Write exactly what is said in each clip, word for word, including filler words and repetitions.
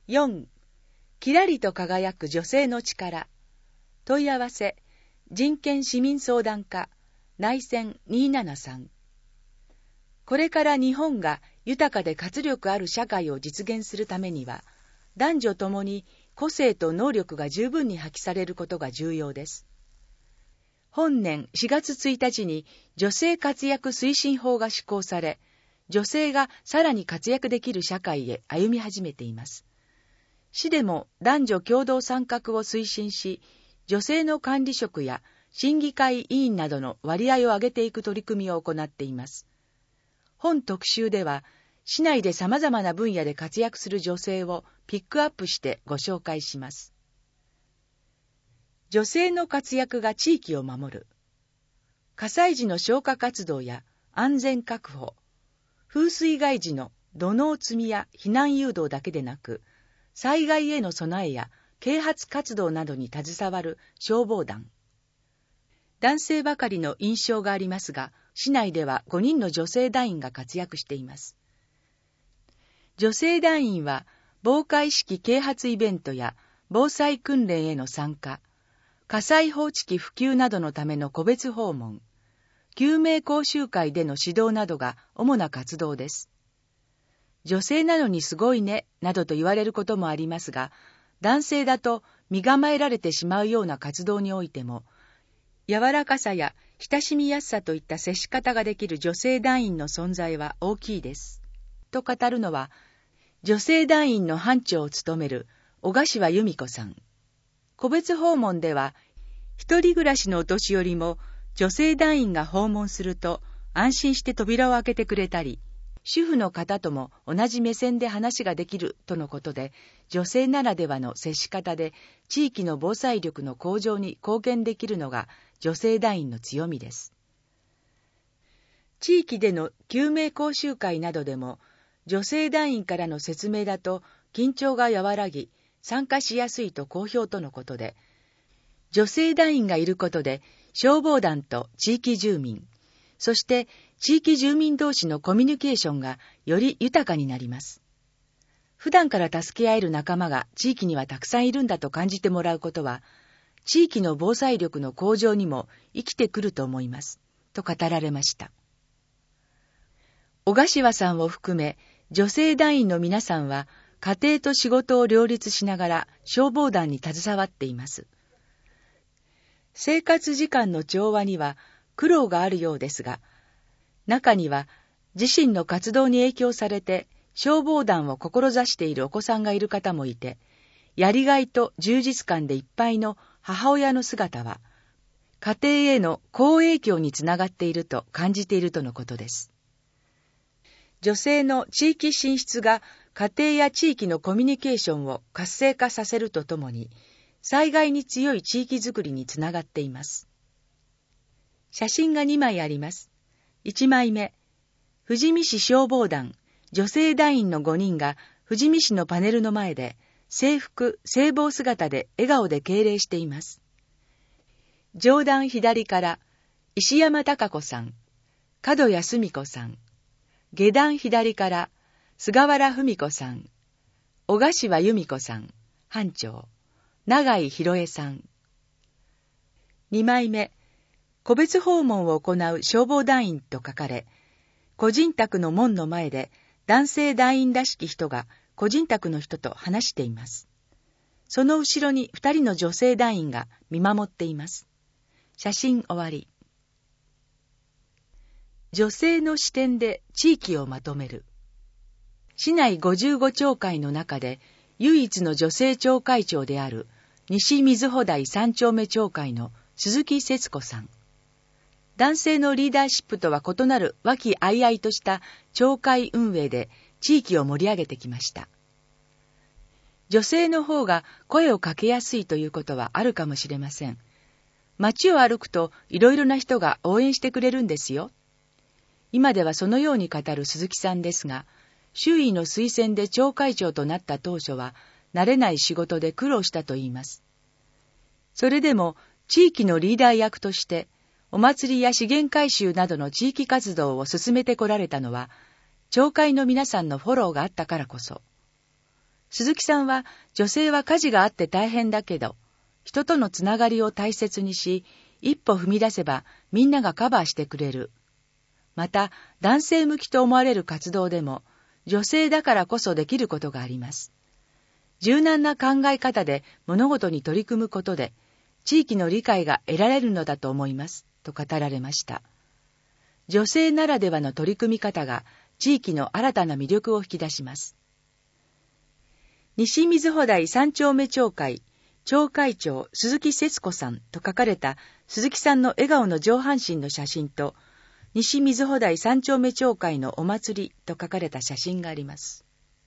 よん. きらりと輝く女性の力。問い合わせ、人権市民相談課、内線にーななさん。これから日本が豊かで活力ある社会を実現するためには、男女ともに個性と能力が十分に発揮されることが重要です。本年しがつついたちに女性活躍推進法が施行され、女性がさらに活躍できる社会へ歩み始めています。市でも男女共同参画を推進し、女性の管理職や審議会委員などの割合を上げていく取り組みを行っています。本特集では、市内で様々な分野で活躍する女性をピックアップしてご紹介します。女性の活躍が地域を守る。火災時の消火活動や安全確保、風水害時の土のう積みや避難誘導だけでなく、災害への備えや啓発活動などに携わる消防団。男性ばかりの印象がありますが、市内ではごにんの女性団員が活躍しています。女性団員は防火意識啓発イベントや防災訓練への参加、火災報知器普及などのための個別訪問、救命講習会での指導などが主な活動です。女性なのにすごいね、などと言われることもありますが、男性だと身構えられてしまうような活動においても、柔らかさや親しみやすさといった接し方ができる女性団員の存在は大きいです。と語るのは、女性団員の班長を務める小柏由美子さん。個別訪問では、一人暮らしのお年寄りも女性団員が訪問すると安心して扉を開けてくれたり、主婦の方とも同じ目線で話ができるとのことで、女性ならではの接し方で地域の防災力の向上に貢献できるのが女性団員の強みです。地域での救命講習会などでも、女性団員からの説明だと緊張が和らぎ、参加しやすいと好評とのことで、女性団員がいることで消防団と地域住民、そして地域住民同士のコミュニケーションがより豊かになります。普段から助け合える仲間が地域にはたくさんいるんだと感じてもらうことは、地域の防災力の向上にも生きてくると思います、と語られました。小柏さんを含め、女性団員の皆さんは、家庭と仕事を両立しながら消防団に携わっています。生活時間の調和には苦労があるようですが、中には自身の活動に影響されて消防団を志しているお子さんがいる方もいて、やりがいと充実感でいっぱいの母親の姿は、家庭への好影響につながっていると感じているとのことです。女性の地域進出が家庭や地域のコミュニケーションを活性化させるとともに、災害に強い地域づくりにつながっています。写真がにまいあります。いちまいめ、富士見市消防団、女性団員のごにんが富士見市のパネルの前で、制服、制帽姿で笑顔で敬礼しています。上段左から、石山貴子さん、門谷澄子さん、下段左から、菅原文子さん、小柏由美子さん、班長、永井博恵さん。にまいめ、個別訪問を行う消防団員と書かれ、個人宅の門の前で男性団員らしき人が個人宅の人と話しています。その後ろに二人の女性団員が見守っています。写真終わり。女性の視点で地域をまとめる。市内ごじゅうご町会の中で唯一の女性町会長である西瑞穂台三丁目町会の鈴木節子さん。男性のリーダーシップとは異なる和気あいあいとした町会運営で地域を盛り上げてきました。女性の方が声をかけやすいということはあるかもしれません。街を歩くといろいろな人が応援してくれるんですよ。今ではそのように語る鈴木さんですが、周囲の推薦で町会長となった当初は慣れない仕事で苦労したといいます。それでも地域のリーダー役としてお祭りや資源回収などの地域活動を進めてこられたのは、町会の皆さんのフォローがあったからこそ。 鈴木さんは、女性は家事があって大変だけど、人とのつながりを大切にし、一歩踏み出せばみんながカバーしてくれる。また、男性向きと思われる活動でも、女性だからこそできることがあります。柔軟な考え方で物事に取り組むことで、地域の理解が得られるのだと思います、と語られました。女性ならではの取り組み方が、地域の新たな魅力を引き出します。西瑞穂台三丁目町会、町会長鈴木節子さんと書かれた鈴木さんの笑顔の上半身の写真と、西瑞穂台三丁目町会のお祭りと書かれた写真があります。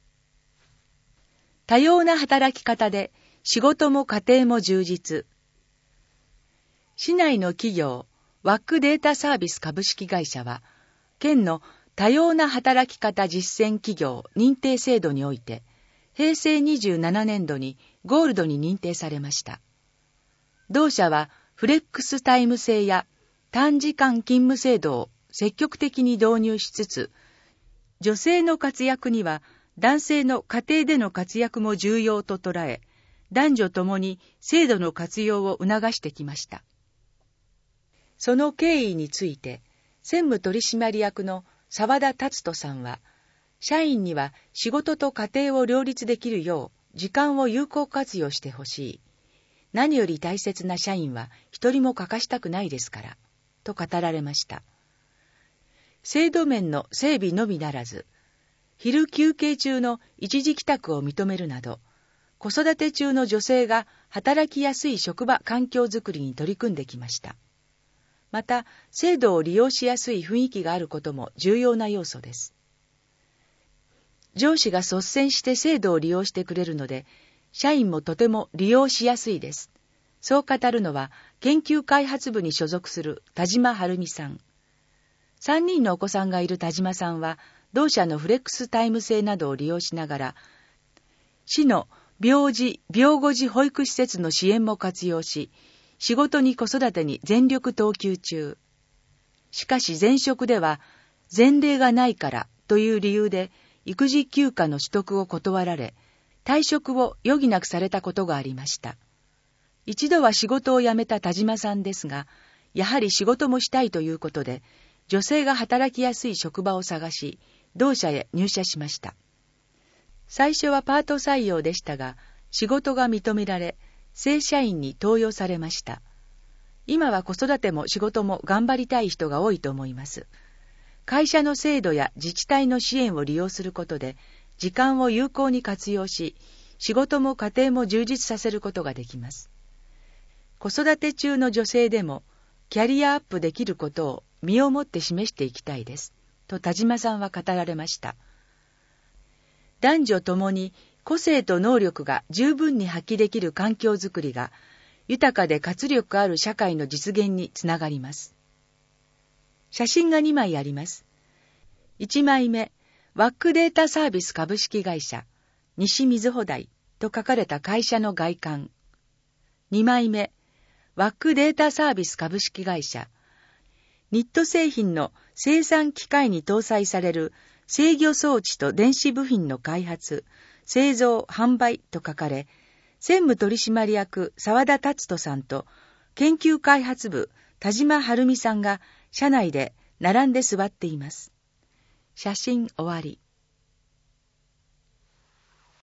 多様な働き方で仕事も家庭も充実。市内の企業、ワックデータサービス株式会社は、県の多様な働き方実践企業認定制度において、へいせいにじゅうななねんどにゴールドに認定されました。同社はフレックスタイム制や短時間勤務制度を積極的に導入しつつ、女性の活躍には男性の家庭での活躍も重要と捉え、男女ともに制度の活用を促してきました。その経緯について、専務取締役の澤田達人さんは、社員には仕事と家庭を両立できるよう時間を有効活用してほしい。何より大切な社員は一人も欠かしたくないですから、と語られました。制度面の整備のみならず、昼休憩中の一時帰宅を認めるなど、子育て中の女性が働きやすい職場環境づくりに取り組んできました。また、制度を利用しやすい雰囲気があることも重要な要素です。上司が率先して制度を利用してくれるので、社員もとても利用しやすいです。そう語るのは、研究開発部に所属する田島晴美さん。さんにんのお子さんがいる田島さんは、同社のフレックスタイム制などを利用しながら、市の病児・病後児保育施設の支援も活用し、仕事に子育てに全力投球中。しかし前職では、前例がないからという理由で、育児休暇の取得を断られ、退職を余儀なくされたことがありました。一度は仕事を辞めた田島さんですが、やはり仕事もしたいということで、女性が働きやすい職場を探し、同社へ入社しました。最初はパート採用でしたが、仕事が認められ、正社員に登用されました。今は子育ても仕事も頑張りたい人が多いと思います。会社の制度や自治体の支援を利用することで、時間を有効に活用し、仕事も家庭も充実させることができます。子育て中の女性でも、キャリアアップできることを身をもって示していきたいです。と田島さんは語られました。男女ともに個性と能力が十分に発揮できる環境づくりが、豊かで活力ある社会の実現につながります。写真がにまいあります。いちまいめ、ワックデータサービス株式会社、西瑞穂台と書かれた会社の外観。にまいめ、ワックデータサービス株式会社、ニット製品の生産機械に搭載される制御装置と電子部品の開発、製造、販売と書かれ、専務取締役澤田達人さんと研究開発部田島晴美さんが社内で並んで座っています。写真終わり。